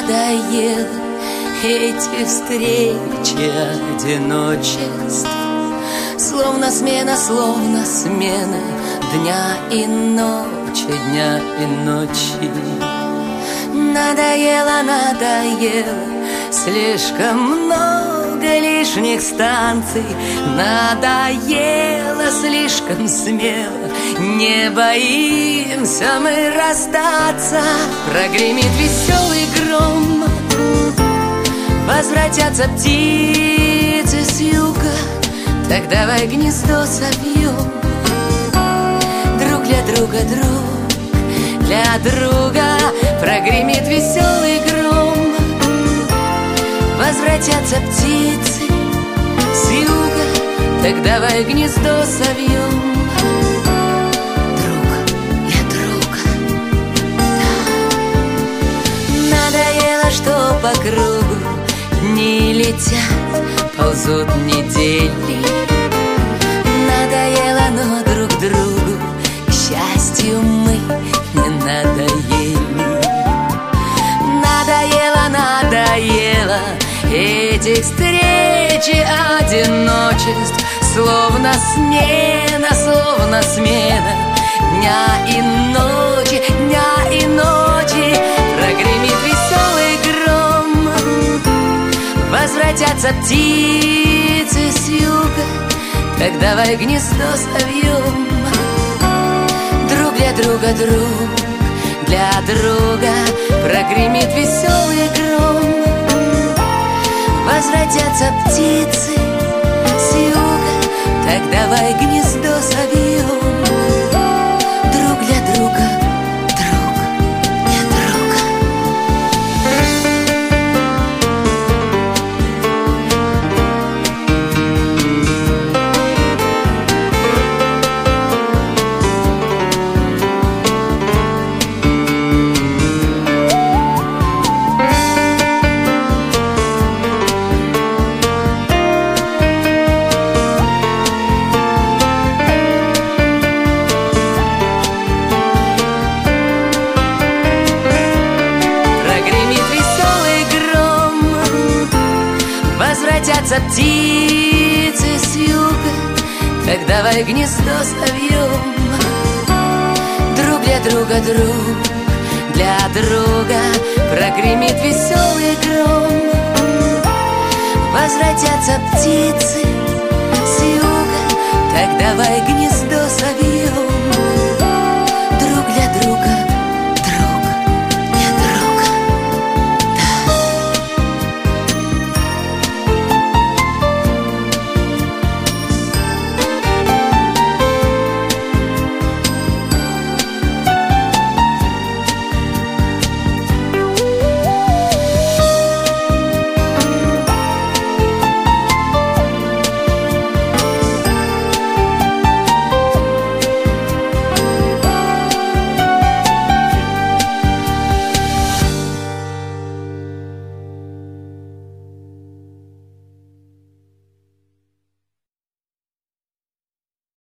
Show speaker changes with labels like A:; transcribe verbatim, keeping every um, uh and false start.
A: надоело эти встречи, одиночеств. Словно смена, словно смена дня и ночи, дня и ночи. Надоело, надоело, слишком много лишних станций. Надоело слишком смело, не боимся мы расстаться. Прогремит веселый гром, возвратятся птицы с юга. Так давай гнездо собьем, друг для друга, друг для друга. Прогремит веселый гром, возвратятся птицы с юга. Так давай гнездо совьем, друг для друга, да. Надоело, что по кругу дни летят, ползут недели. Надоело, но друг другу, к счастью, мы не надоели. Надоело, надоело этих встреч и одиночеств. Словно смена, словно смена дня и ночи, дня и ночи. Прогремит веселый гром, возвратятся птицы с юга. Так давай гнездо совьем, друг для друга, друг для друга. Прогремит веселый гром, возвратятся птицы с юга. Так давай гнездо совьем, друг для друга, друг для друга. Возвратятся птицы с юга. Так давай гнездо совьем, друг для друга, друг для друга. Прогремит веселый гром, возвратятся птицы с юга. Так давай гнездо